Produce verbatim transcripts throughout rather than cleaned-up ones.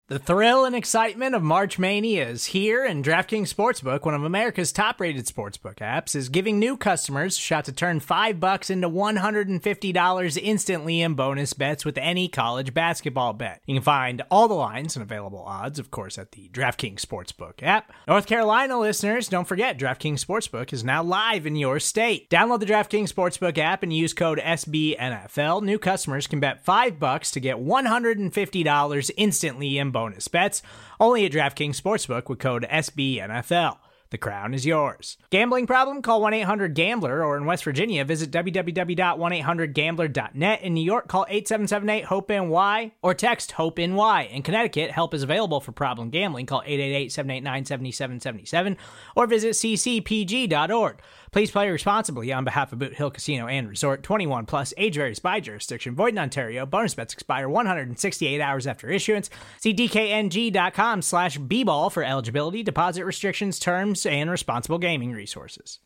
The thrill and excitement of March Mania is here, and DraftKings Sportsbook, one of America's top-rated sportsbook apps, is giving new customers a shot to turn five bucks into one hundred fifty dollars instantly in bonus bets with any college basketball bet. You can find all the lines and available odds, of course, at the DraftKings Sportsbook app. North Carolina listeners, don't forget, DraftKings Sportsbook is now live in your state. Download the DraftKings Sportsbook app and use code S B N F L. New customers can bet five bucks to get one hundred fifty dollars instantly in bonus bets, only at DraftKings Sportsbook with code S B N F L. The crown is yours. Gambling problem? Call one eight hundred gambler, or in West Virginia, visit w w w dot one eight hundred gambler dot net. In New York, call eight seven seven eight hope N Y or text HOPE-NY. In Connecticut, help is available for problem gambling. Call eight eight eight, seven eight nine, seven seven seven seven or visit c c p g dot org. Please play responsibly on behalf of Boot Hill Casino and Resort. twenty-one plus, age varies by jurisdiction. Void in Ontario. Bonus bets expire one hundred sixty-eight hours after issuance. See d k n g dot com slash b ball for eligibility, deposit restrictions, terms, and responsible gaming resources.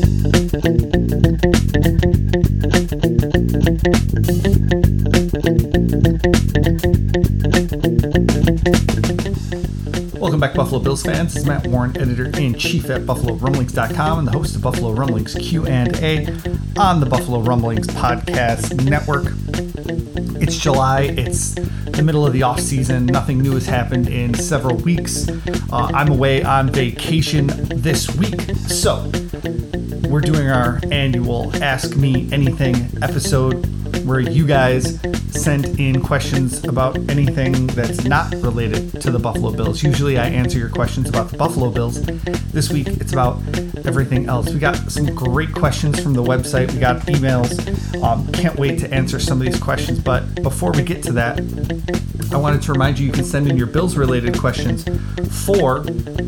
Welcome back, Buffalo Bills fans. This is Matt Warren, editor-in-chief at Buffalo Rumblings dot com and the host of Buffalo Rumblings Q and A on the Buffalo Rumblings Podcast Network. It's July. It's the middle of the off-season. Nothing new has happened in several weeks. Uh, I'm away on vacation this week, so we're doing our annual Ask Me Anything episode where you guys send in questions about anything that's not related to the Buffalo Bills. Usually I answer your questions about the Buffalo Bills. This week it's about everything else. We got some great questions from the website. We got emails. Um, can't wait to answer some of these questions. But before we get to that, I wanted to remind you you can send in your Bills-related questions for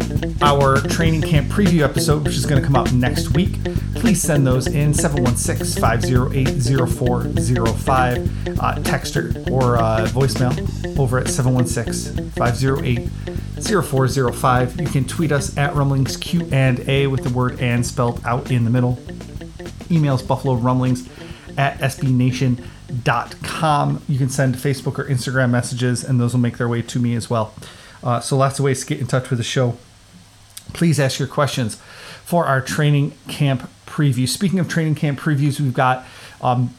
our training camp preview episode, which is going to come out next week. Please send those in seven one six, five oh eight, oh four oh five, uh, text or, or uh, voicemail over at seven one six, five oh eight, oh four oh five. You can tweet us at Rumblings Q and A with the word "and" spelled out in the middle. Emails Buffalo Rumblings at s b nation dot com. You can send Facebook or Instagram messages, and those will make their way to me as well. Uh, so lots of ways to get in touch with the show. Please ask your questions for our training camp preview. Speaking of training camp previews, we've got um,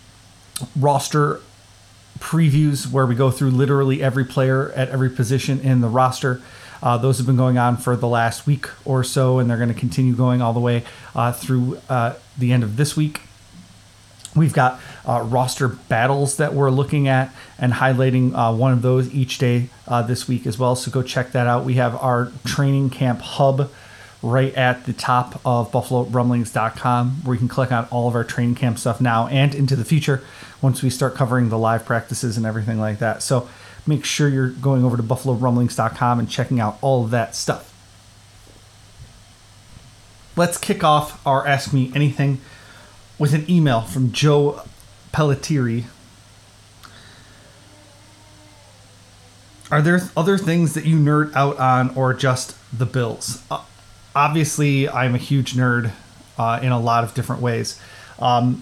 roster previews where we go through literally every player at every position in the roster. Uh, those have been going on for the last week or so, and they're going to continue going all the way uh, through uh, the end of this week. We've got uh, roster battles that we're looking at and highlighting uh, one of those each day uh, this week as well. So go check that out. We have our training camp hub right at the top of Buffalo Rumblings dot com, where you can click on all of our training camp stuff now and into the future once we start covering the live practices and everything like that. So make sure you're going over to Buffalo Rumblings dot com and checking out all of that stuff. Let's kick off our Ask Me Anything with an email from Joe Pelletieri. Are there other things that you nerd out on, or just the Bills? Uh, obviously, I'm a huge nerd uh, in a lot of different ways. Um,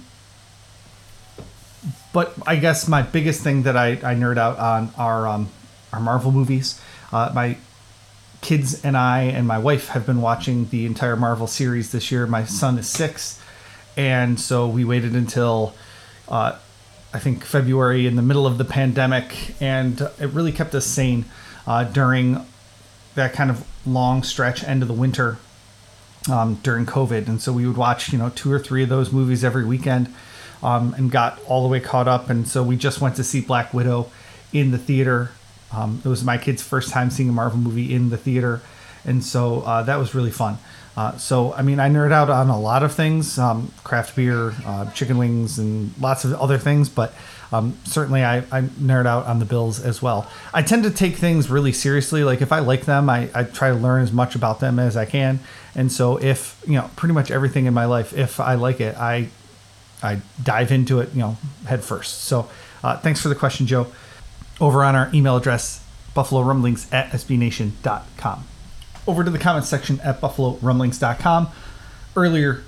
but I guess my biggest thing that I, I nerd out on are um, are Marvel movies. Uh, my kids and I and my wife have been watching the entire Marvel series this year. My son is six. And so we waited until, uh, I think, February in the middle of the pandemic, and it really kept us sane uh, during that kind of long stretch end of the winter um, during COVID. And so we would watch, you know, two or three of those movies every weekend um, and got all the way caught up. And so we just went to see Black Widow in the theater. Um, it was my kid's first time seeing a Marvel movie in the theater. And so uh, that was really fun. Uh, so, I mean, I nerd out on a lot of things, um, craft beer, uh, chicken wings, and lots of other things. But um, certainly I, I nerd out on the Bills as well. I tend to take things really seriously. Like if I like them, I, I try to learn as much about them as I can. And so if, you know, pretty much everything in my life, if I like it, I I dive into it, you know, head first. So uh, thanks for the question, Joe. Over on our email address, buffalo rumblings at s b nation dot com. Over to the comments section at buffalo rumblings dot com. Earlier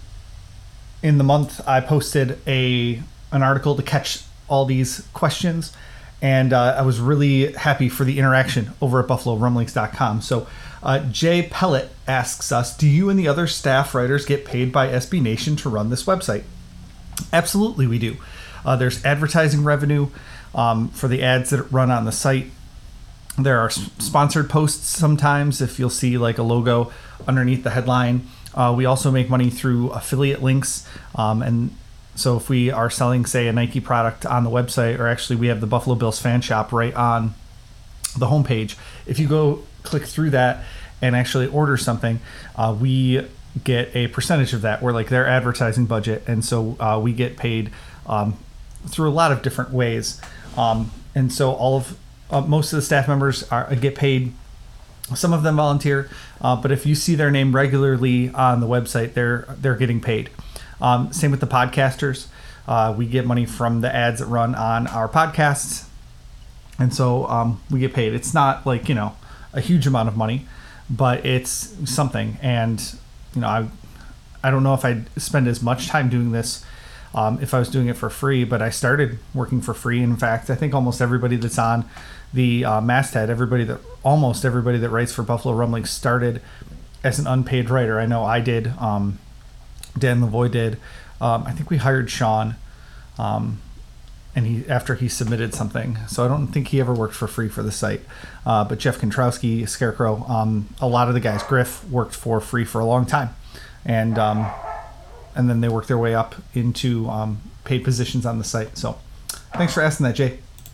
in the month, I posted a an article to catch all these questions, And uh, I was really happy for the interaction over at buffalo rumblings dot com. So uh, Jay Pellet asks us, do you and the other staff writers get paid by S B Nation to run this website? Absolutely we do. Uh, there's advertising revenue um, for the ads that run on the site. There are sponsored posts sometimes if you'll see like a logo underneath the headline. Uh, we also make money through affiliate links. Um, and so if we are selling, say, a Nike product on the website, or actually we have the Buffalo Bills fan shop right on the homepage, if you go click through that and actually order something, uh, we get a percentage of that. We're like their advertising budget. And so uh, we get paid um, through a lot of different ways. Um, and so all of Uh, most of the staff members are get paid. Some of them volunteer, uh, but if you see their name regularly on the website, they're they're getting paid. Um, same with the podcasters. Uh, we get money from the ads that run on our podcasts, and so um, we get paid. It's not like, you know, a huge amount of money, but it's something. And you know, I I don't know if I'd spend as much time doing this um, if I was doing it for free, but I started working for free. In fact, I think almost everybody that's on the uh, masthead, everybody that almost everybody that writes for Buffalo Rumblings started as an unpaid writer. I know I did. Um, Dan Lavoie did. Um, I think we hired Sean, um, and he after he submitted something. So I don't think he ever worked for free for the site. Uh, but Jeff Kontrowski, Scarecrow, um, a lot of the guys, Griff, worked for free for a long time, and um, and then they worked their way up into um, paid positions on the site. So thanks for asking that, Jay.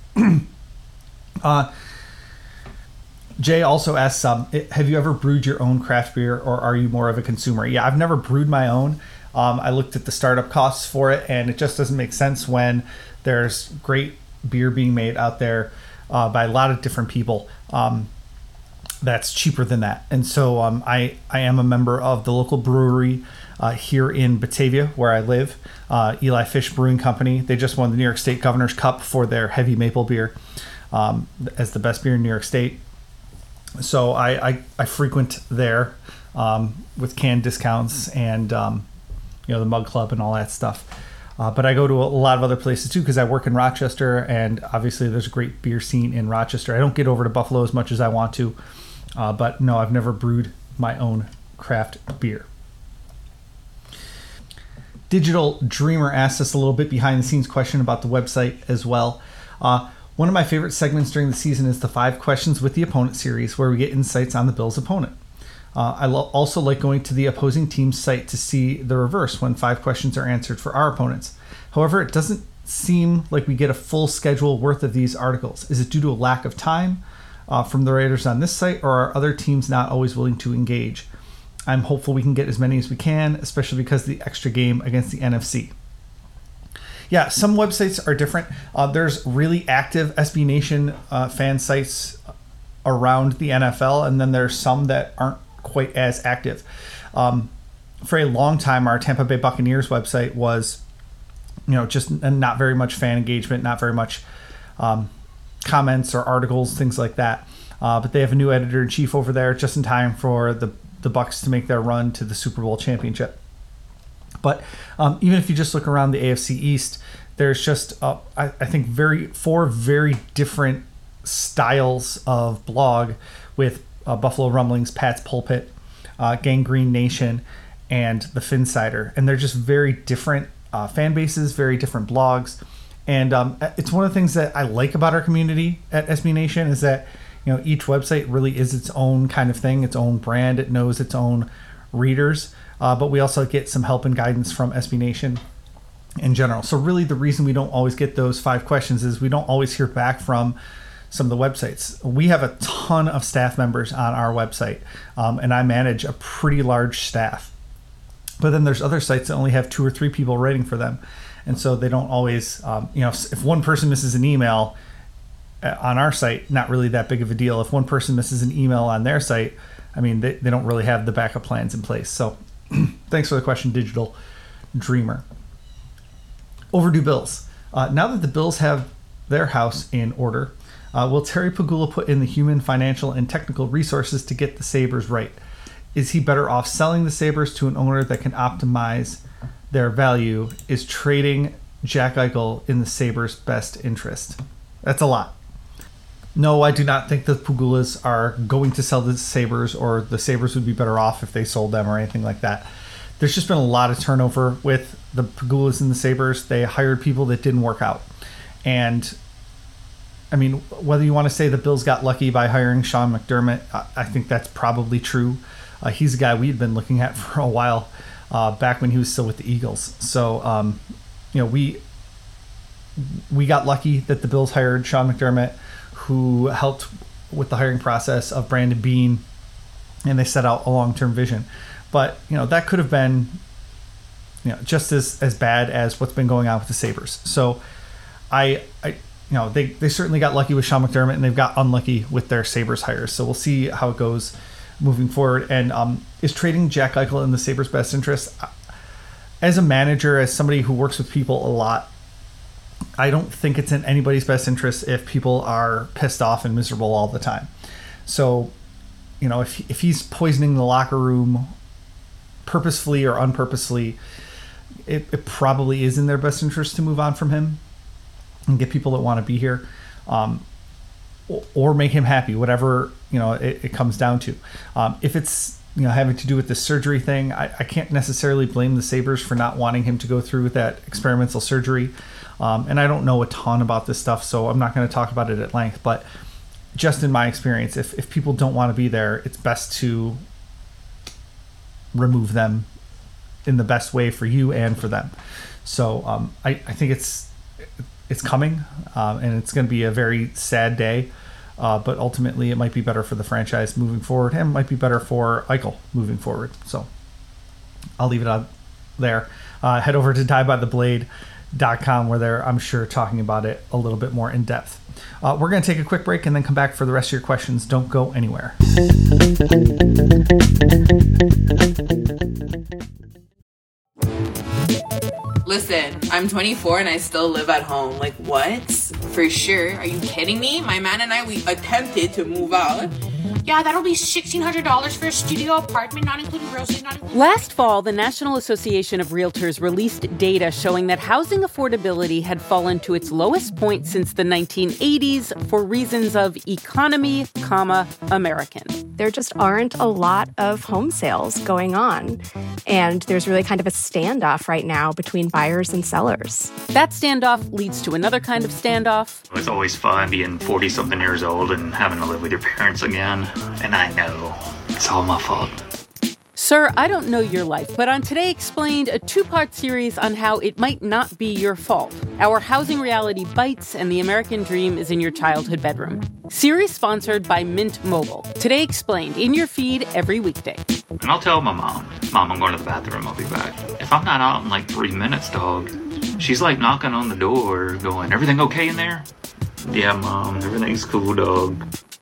Uh, Jay also asks, um, have you ever brewed your own craft beer, or are you more of a consumer? Yeah, I've never brewed my own. Um, I looked at the startup costs for it, and it just doesn't make sense when there's great beer being made out there uh, by a lot of different people. Um, that's cheaper than that. And so um, I, I am a member of the local brewery uh, here in Batavia, where I live, uh, Eli Fish Brewing Company. They just won the New York State Governor's Cup for their heavy maple beer. Um, as the best beer in New York State. So I, I, I frequent there um, with canned discounts and, um, you know, the Mug Club and all that stuff. Uh, but I go to a lot of other places too, because I work in Rochester, and obviously there's a great beer scene in Rochester. I don't get over to Buffalo as much as I want to, uh, but no, I've never brewed my own craft beer. Digital Dreamer asked us a little bit behind the scenes question about the website as well. Uh, One of my favorite segments during the season is the Five Questions with the Opponent series, where we get insights on the Bills' opponent. Uh, I lo- also like going to the opposing team's site to see the reverse when five questions are answered for our opponents. However, it doesn't seem like we get a full schedule worth of these articles. Is it due to a lack of time uh, from the writers on this site, or are other teams not always willing to engage? I'm hopeful we can get as many as we can, especially because of the extra game against the N F C. Yeah, some websites are different. Uh, there's really active S B Nation uh, fan sites around the N F L, and then there's some that aren't quite as active. Um, for a long time, our Tampa Bay Buccaneers website was, you know, just not very much fan engagement, not very much um, comments or articles, things like that. Uh, but they have a new editor-in-chief over there just in time for the, the Bucs to make their run to the Super Bowl championship. But um, even if you just look around the A F C East, there's just, uh, I, I think, very four very different styles of blog with uh, Buffalo Rumblings, Pat's Pulpit, uh, Gangrene Nation, and the Finsider. And they're just very different uh, fan bases, very different blogs. And um, it's one of the things that I like about our community at S B Nation is that, you know, each website really is its own kind of thing, its own brand. It knows its own readers. Uh, but we also get some help and guidance from S B Nation in general. So really the reason we don't always get those five questions is we don't always hear back from some of the websites. We have a ton of staff members on our website, um, and I manage a pretty large staff. But then there's other sites that only have two or three people writing for them. And so they don't always, um, you know, if, if one person misses an email on our site, not really that big of a deal. If one person misses an email on their site, I mean, they, they don't really have the backup plans in place. So thanks for the question, Digital Dreamer. Overdue bills. Uh, now that the Bills have their house in order, uh, will Terry Pegula put in the human, financial, and technical resources to get the Sabres right? Is he better off selling the Sabres to an owner that can optimize their value? Is trading Jack Eichel in the Sabres' best interest? That's a lot. No, I do not think the Pegulas are going to sell the Sabres, or the Sabres would be better off if they sold them or anything like that. There's just been a lot of turnover with the Pegulas and the Sabres. They hired people that didn't work out. And, I mean, whether you want to say the Bills got lucky by hiring Sean McDermott, I think that's probably true. Uh, he's a guy we'd been looking at for a while, uh, back when he was still with the Eagles. So, um, you know, we we got lucky that the Bills hired Sean McDermott, who helped with the hiring process of Brandon Beane, and they set out a long-term vision. But, you know, that could have been, you know, just as, as bad as what's been going on with the Sabres. So I, I you know, they, they certainly got lucky with Sean McDermott, and they've got unlucky with their Sabres hires. So we'll see how it goes moving forward. And um, is trading Jack Eichel in the Sabres' best interest? As a manager, as somebody who works with people a lot, I don't think it's in anybody's best interest if people are pissed off and miserable all the time. So, you know, if if he's poisoning the locker room purposefully or unpurposefully, it, it probably is in their best interest to move on from him and get people that want to be here, um, or, or make him happy, whatever, you know, it, it comes down to. Um, if it's, you know, having to do with the surgery thing, I, I can't necessarily blame the Sabres for not wanting him to go through with that experimental surgery. Um, and I don't know a ton about this stuff, so I'm not going to talk about it at length. But just in my experience, if, if people don't want to be there, it's best to remove them in the best way for you and for them. So um, I, I think it's it's coming, um, and it's going to be a very sad day. Uh, but ultimately, it might be better for the franchise moving forward, and it might be better for Eichel moving forward. So I'll leave it out there. Uh, head over to die by the blade dot com, where they're, I'm sure, talking about it a little bit more in depth. Uh, we're going to take a quick break and then come back for the rest of your questions. Don't go anywhere. Listen, I'm twenty-four and I still live at home. Like, what? For sure. Are you kidding me? My man and I, we attempted to move out. Yeah, that'll be sixteen hundred dollars for a studio apartment, not including groceries, not including... Last fall, the National Association of Realtors released data showing that housing affordability had fallen to its lowest point since the nineteen eighties for reasons of economy, comma, American. There just aren't a lot of home sales going on, and there's really kind of a standoff right now between buyers and sellers. That standoff leads to another kind of standoff. It's always fun being forty-something years old and having to live with your parents again. And I know it's all my fault. Sir, I don't know your life, but on Today Explained, a two-part series on how it might not be your fault. Our housing reality bites, and the American dream is in your childhood bedroom. Series sponsored by Mint Mobile. Today Explained, in your feed every weekday. And I'll tell my mom, Mom, I'm going to the bathroom, I'll be back. If I'm not out in like three minutes, dog, she's like knocking on the door, going, everything okay in there? Yeah, Mom, everything's cool, dog.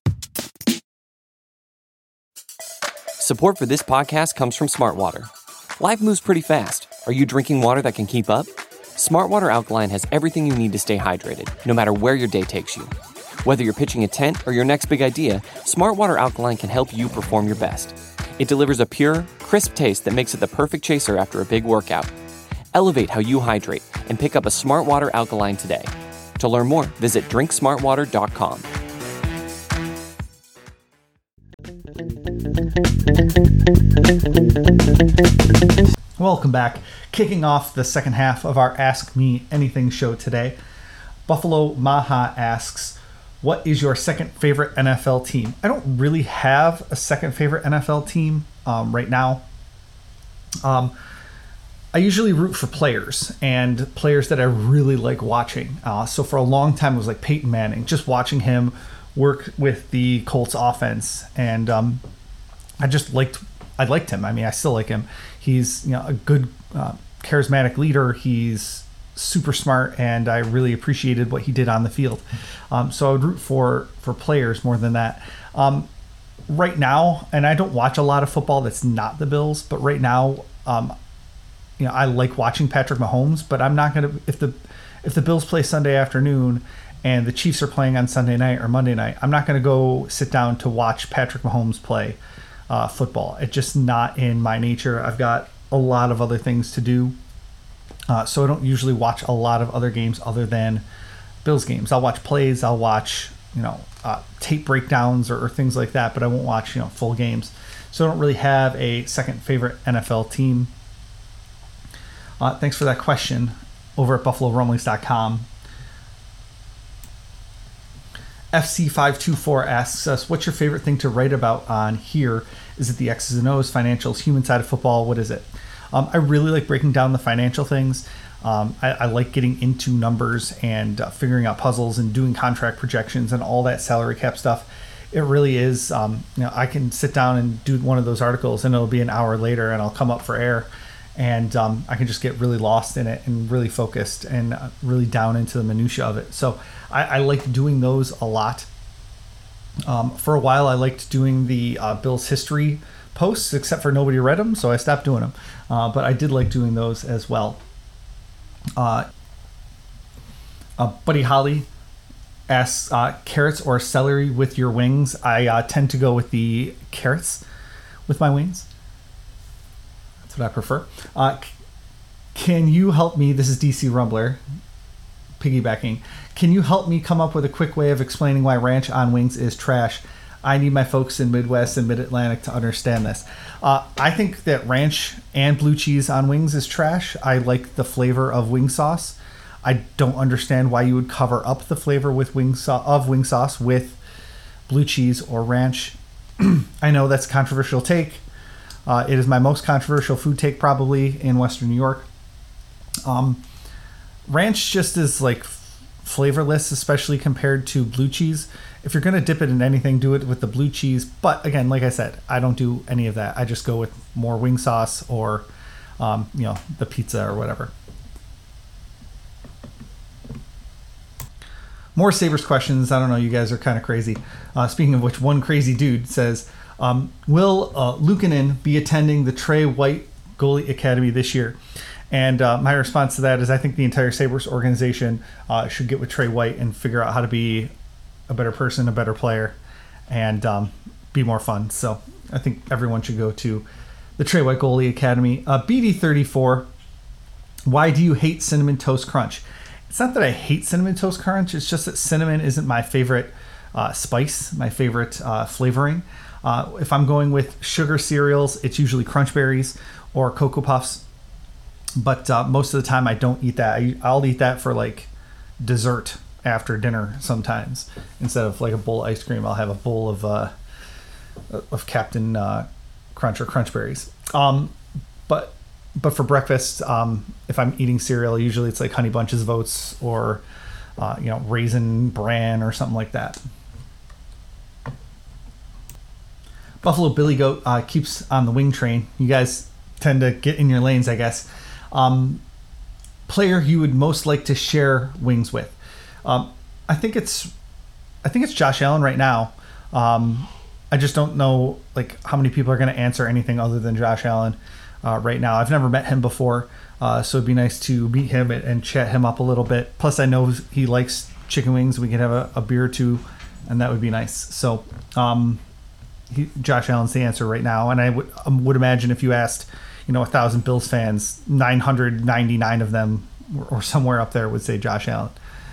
Support for this podcast comes from Smartwater. Life moves pretty fast. Are you drinking water that can keep up? Smartwater Alkaline has everything you need to stay hydrated, no matter where your day takes you. Whether you're pitching a tent or your next big idea, Smartwater Alkaline can help you perform your best. It delivers a pure, crisp taste that makes it the perfect chaser after a big workout. Elevate how you hydrate and pick up a Smartwater Alkaline today. To learn more, visit drink smartwater dot com. Welcome back. Kicking off the second half of our Ask Me Anything show today, Buffalo Maha asks, what is your second favorite N F L team? I don't really have a second favorite N F L team um, right now. Um, I usually root for players and players that I really like watching. Uh, so for a long time, it was like Peyton Manning, just watching him work with the Colts offense. And um, I just liked, I liked him. I mean, I still like him. He's, you know, a good, uh, charismatic leader. He's super smart, and I really appreciated what he did on the field. Um, so I would root for, for players more than that. Um, right now, and I don't watch a lot of football that's not the Bills, but right now, um, you know, I like watching Patrick Mahomes, but I'm not going to, if the, if the Bills play Sunday afternoon and the Chiefs are playing on Sunday night or Monday night, I'm not going to go sit down to watch Patrick Mahomes play uh, football. It's just not in my nature. I've got a lot of other things to do. Uh, so I don't usually watch a lot of other games other than Bills games. I'll watch plays. I'll watch you know, uh, tape breakdowns or, or things like that, but I won't watch, you know, full games. So I don't really have a second favorite N F L team. Uh, thanks for that question over at buffalo rumblings dot com. F C five two four asks us, what's your favorite thing to write about on here? Is it the X's and O's, financials, human side of football? What is it? Um, I really like breaking down the financial things. Um, I, I like getting into numbers and uh, figuring out puzzles and doing contract projections and all that salary cap stuff. It really is, um, you know, I can sit down and do one of those articles and it'll be an hour later and I'll come up for air and um, I can just get really lost in it and really focused and really down into the minutia of it. So I, I like doing those a lot. Um, for a while, I liked doing the uh, Bills history posts, except for nobody read them, so I stopped doing them. Uh, but I did like doing those as well. Uh, uh, Buddy Holly asks, uh, carrots or celery with your wings? I uh, tend to go with the carrots with my wings. That's what I prefer. Uh, c- can you help me? This is D C Rumbler, piggybacking. Can you help me come up with a quick way of explaining why ranch on wings is trash? I need my folks in Midwest and Mid-Atlantic to understand this. Uh, I think that ranch and blue cheese on wings is trash. I like the flavor of wing sauce. I don't understand why you would cover up the flavor with wing so- of wing sauce with blue cheese or ranch. I know that's a controversial take. Uh, it is my most controversial food take probably in Western New York. Um, ranch just is like flavorless, especially compared to blue cheese. If you're going to dip it in anything, do it with the blue cheese. But again, like I said, I don't do any of that. I just go with more wing sauce or, um, you know, the pizza or whatever. More Sabres questions. I don't know. You guys are kind of crazy. Uh, speaking of which, one crazy dude says, um, will uh, Luukkonen be attending the Trey White Goalie Academy this year? And uh, my response to that is I think the entire Sabres organization uh, should get with Trey White and figure out how to be a better person, a better player, and um, be more fun. So I think everyone should go to the Trey White Goalie Academy. Uh, B D thirty-four, why do you hate Cinnamon Toast Crunch? It's not that I hate Cinnamon Toast Crunch. It's just that cinnamon isn't my favorite uh, spice, my favorite uh, flavoring. Uh, if I'm going with sugar cereals, it's usually Crunch Berries or Cocoa Puffs. But uh, most of the time I don't eat that. I, I'll eat that for like dessert after dinner sometimes. Instead of like a bowl of ice cream, I'll have a bowl of uh, of Captain uh, Crunch or Crunch Berries. Um, but but for breakfast, um, if I'm eating cereal, usually it's like Honey Bunches of Oats or uh, you know, Raisin Bran or something like that. Buffalo Billy Goat uh, keeps on the wing train. You guys tend to get in your lanes, I guess. Um, player you would most like to share wings with? Um, I think it's, I think it's Josh Allen right now. Um, I just don't know like how many people are going to answer anything other than Josh Allen uh, right now. I've never met him before, uh, so it'd be nice to meet him and, and chat him up a little bit. Plus, I know he likes chicken wings. We could have a, a beer or two, and that would be nice. So, um, he, Josh Allen's the answer right now, and I would um, would imagine if you asked, you know, a thousand Bills fans, nine hundred ninety-nine of them or somewhere up there would say Josh Allen.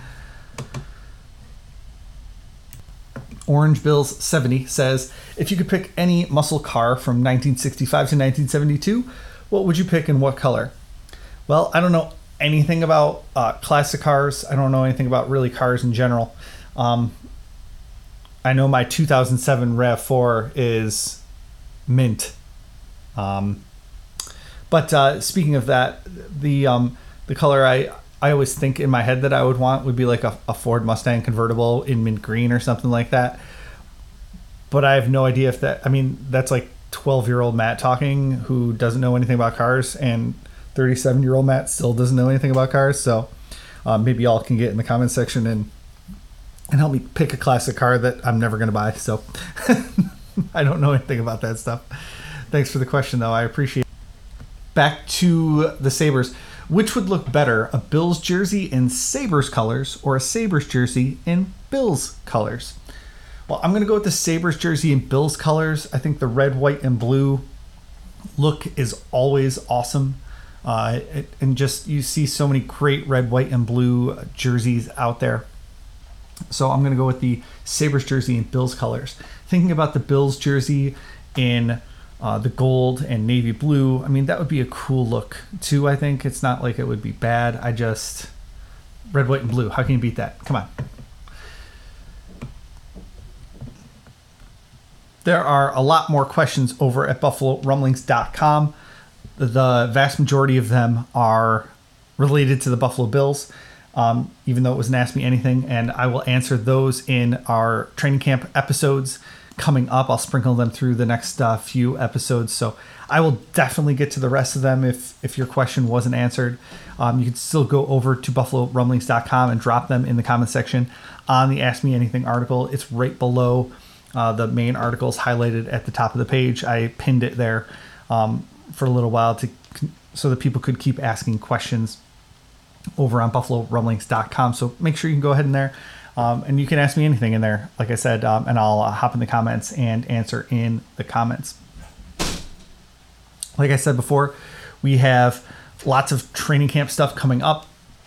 Orange Bills seventy says, if you could pick any muscle car from nineteen sixty-five to nineteen seventy-two, what would you pick and what color? Well, I don't know anything about uh, classic cars. I don't know anything about really cars in general. Um, I know my two thousand seven RAV four is mint. Um, but uh, speaking of that, the um, the color I, I always think in my head that I would want would be like a, a Ford Mustang convertible in mint green or something like that. But I have no idea if that, I mean, that's like twelve-year-old Matt talking who doesn't know anything about cars, and thirty-seven-year-old Matt still doesn't know anything about cars. So uh, maybe y'all can get in the comment section and and help me pick a classic car that I'm never going to buy. So I don't know anything about that stuff. Thanks for the question, though. I appreciate it. Back to the Sabres. Which would look better, a Bills jersey in Sabres colors or a Sabres jersey in Bills colors? Well, I'm going to go with the Sabres jersey in Bills colors. I think the red, white, and blue look is always awesome. Uh, it, and just you see so many great red, white, and blue jerseys out there. So I'm going to go with the Sabres jersey in Bills colors. Thinking about the Bills jersey in uh, the gold and navy blue, I mean, that would be a cool look too, I think. It's not like it would be bad. I just... Red, white, and blue. How can you beat that? Come on. There are a lot more questions over at buffalo rumblings dot com. The vast majority of them are related to the Buffalo Bills, um, even though it was an Ask Me Anything, and I will answer those in our training camp episodes coming up. I'll sprinkle them through the next uh, few episodes, so I will definitely get to the rest of them if, if your question wasn't answered. Um, you can still go over to buffalo rumblings dot com and drop them in the comment section on the Ask Me Anything article. It's right below uh, the main articles highlighted at the top of the page. I pinned it there um, for a little while to so that people could keep asking questions over on buffalo rumblings dot com. So make sure you can go ahead in there. Um, and you can ask me anything in there, like I said, um, and I'll uh, hop in the comments and answer in the comments. Like I said before, we have lots of training camp stuff coming up.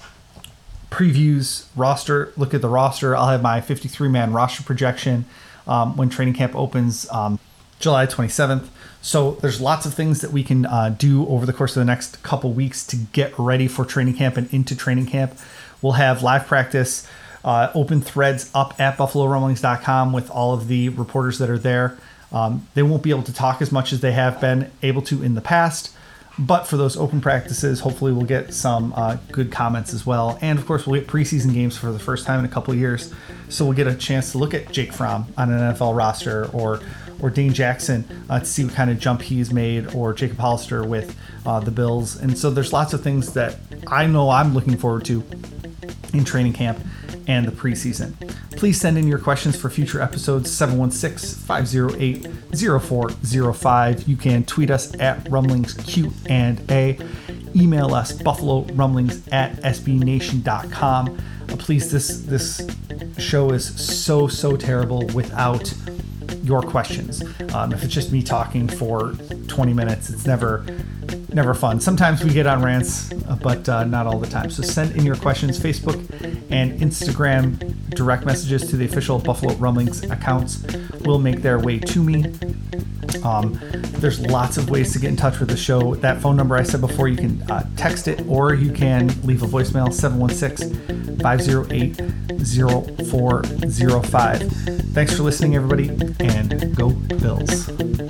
Previews, roster, look at the roster. I'll have my fifty-three man roster projection um, when training camp opens um, July twenty-seventh. So there's lots of things that we can uh, do over the course of the next couple weeks to get ready for training camp and into training camp. We'll have live practice, uh, open threads up at buffalo rumblings dot com with all of the reporters that are there. Um, they won't be able to talk as much as they have been able to in the past, but for those open practices, hopefully we'll get some uh, good comments as well. And of course, we'll get preseason games for the first time in a couple of years. So we'll get a chance to look at Jake Fromm on an N F L roster, or or Dane Jackson uh, to see what kind of jump he's made, or Jacob Hollister with uh, the Bills. And so there's lots of things that I know I'm looking forward to in training camp and the preseason. Please send in your questions for future episodes, seven one six, five oh eight, oh four oh five. You can tweet us at Rumblings Q and A. Email us, buffalo rumblings at s b nation dot com. Uh, please, this this show is so, so terrible without your questions. Um, if it's just me talking for twenty minutes, it's never never fun. Sometimes we get on rants, but uh, not all the time. So send in your questions. Facebook and Instagram direct messages to the official Buffalo Rumblings accounts will make their way to me. Um, there's lots of ways to get in touch with the show. That phone number I said before, you can uh, text it, or you can leave a voicemail, seven one six, five oh eight, oh four oh five. Thanks for listening, everybody, and go Bills.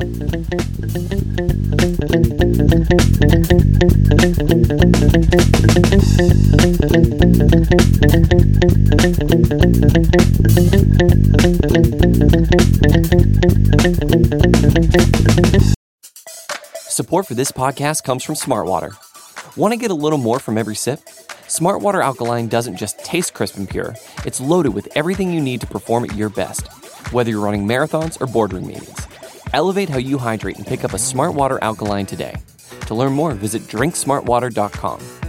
Support for this podcast comes from Smartwater. Want to get a little more from every sip? Smartwater Alkaline doesn't just taste crisp and pure, it's loaded with everything you need to perform at your best, whether you're running marathons or boardroom meetings. Elevate how you hydrate and pick up a Smartwater Alkaline today. To learn more, visit drink smart water dot com.